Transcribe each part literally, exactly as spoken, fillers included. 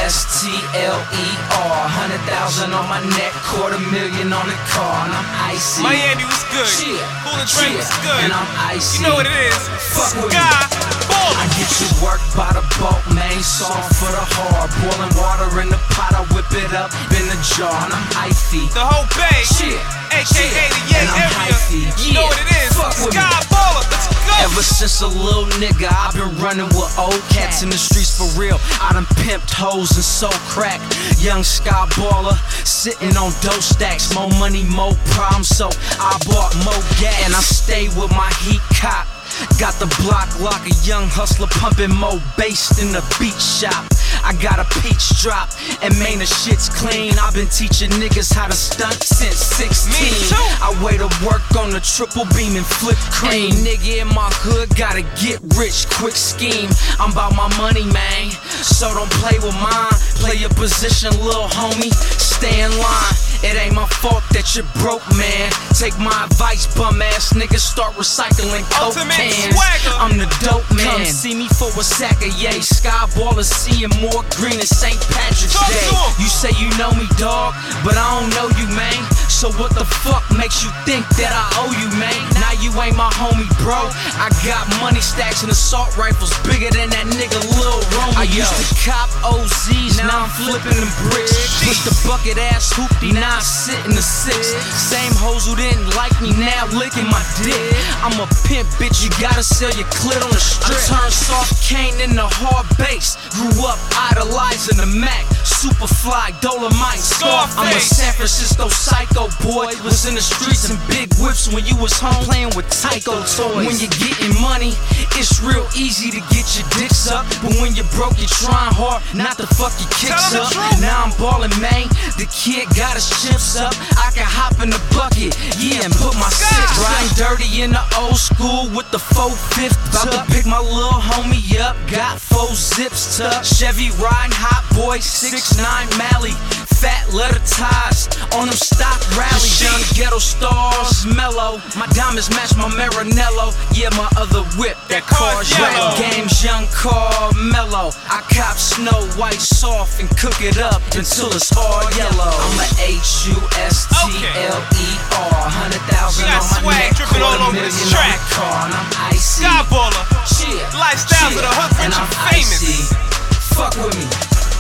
S T L E R. Hundred thousand on my neck, quarter million on the car, and I'm icy. Miami was good. Cheer, Cool and Drake was good. and I'm icy. You know what it is. Fuck with Sky Baller. I get you work by the boat, man. Soft for the hard. Boiling water in the pot, I whip it up in the jar, and I'm icy. The whole bay, Cheer, A K A the Yay and I'm area. hyphy. You know what it is. Fuck with Sky me. Baller. Let's go. Ever since a little nigga, I've been running with old cats in the streets for real. I done pimped hoes and sold crack. Young Sky Baller, sitting on dough stacks. More money, more problems, so I bought more gas. And I stay with my heat cop. Got the block lock, a young hustler pumping more bass in the beat shop. I got a peach drop, and man, the shit's clean. I've been teaching niggas how to stunt since sixteen. Me too. I way to work on the triple beam and flip cream. Hey, nigga in my hood gotta get rich, quick scheme. I'm about my money, man, so don't play with mine. Play your position, little homie, stay in line. It ain't my fault that you're broke, man. Take my advice, bum ass niggas, start recycling coke Ultimate cans. swagger. I'm the dope man. Come see me for a sack of yay. Sky Baller seeing more green than Saint Patrick's Talk Day. to 'em. You say you know me, dog, but I don't know you, man. So what the fuck makes you think that I owe you, man? Now you ain't my homie, bro. I got money stacks and assault rifles bigger than that nigga Lil Romeo. I used to cop O Zs, now I'm flipping them bricks. Push the bucket ass hoopty, now I sit in the six. Same hoes who didn't like me now licking my dick. I'm a pimp, bitch, you gotta sell your clit on the strip. I turned soft cane into hard bass. Grew up idolizing the Mac, Superfly, Dolomite, Scarface. I'm a San Francisco psycho boy. Was in the streets and big whips when you was home playing with Tyco toys. When you're getting money, it's real easy to get your dicks up. But when you're broke, you're trying hard not to fuck your kicks Tell 'em up. the truth. Now I'm ballin', man. The kid got his chips up. I can hop in the bucket, yeah, and put my six. Riding dirty in the old school with the four fifth. About to pick my little homie up. Got four zips tucked. Chevy riding hot boy, six nine Mally. Fat leather ties on them stock rallies. Young ghetto stars, mellow. My diamonds match my Maranello. Yeah, my other whip, that car's yellow. Games, young car, mellow. I cop Snow White soft and cook it up until it's all yellow. I'm a H U S T L E R. Hundred thousand We got on my swag neck, dripping all quarter over this million on track. the car, and I'm icy. Sky Baller. Cheer, Lifestyles of the hood, and rich I'm and famous. icy. Fuck with me.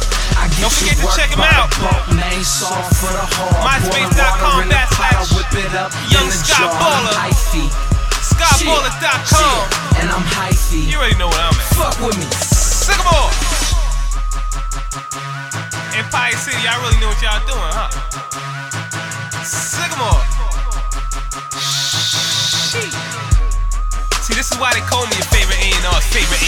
I get Don't forget you to work check 'em by out. the boat, man, soft for the hard. MySpace dot com Boiling water in the pot, I backslash whip it up Young in the Sky jar. Baller. I'm hyphy. Sky Baller dot com. And I'm hyphy. You already know what I'm at. Fuck with me. Sycamore. Empire City, I really know what y'all doing, huh? Sycamore. See, this is why they call me your favorite A and R's favorite